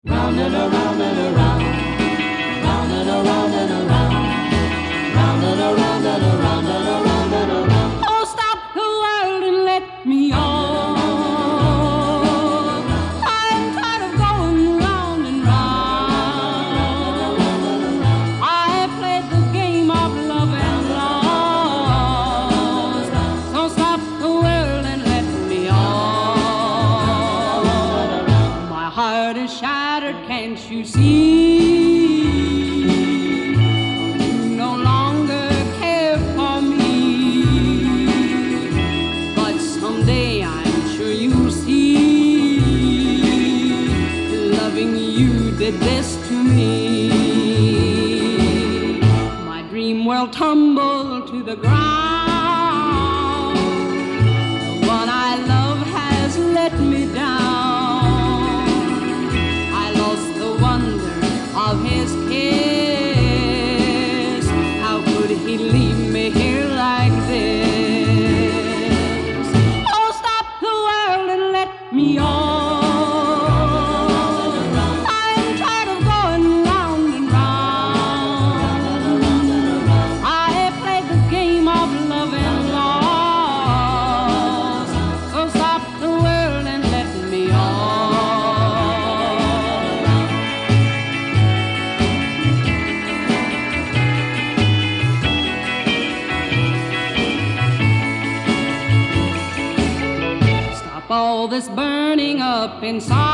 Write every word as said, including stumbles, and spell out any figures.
Round and around and around, round and around and around, round and around and around and around and around. Oh, stop the world and let me on. I'm tired of going round and round. I played the game of love and lost. So stop the world and let me on. My heart is shattered, can't you see? You no longer care for me, but someday I'm sure you'll see. Loving you did this to me. My dream will tumble to the ground. The one I love has let me down. I lost the wonder of his kiss. How could he leave me here like this? Oh, stop the world and let me on. I'm tired of going round and round. I played the game of love and lost. So stop the world and let me on. Stop all this burning up inside.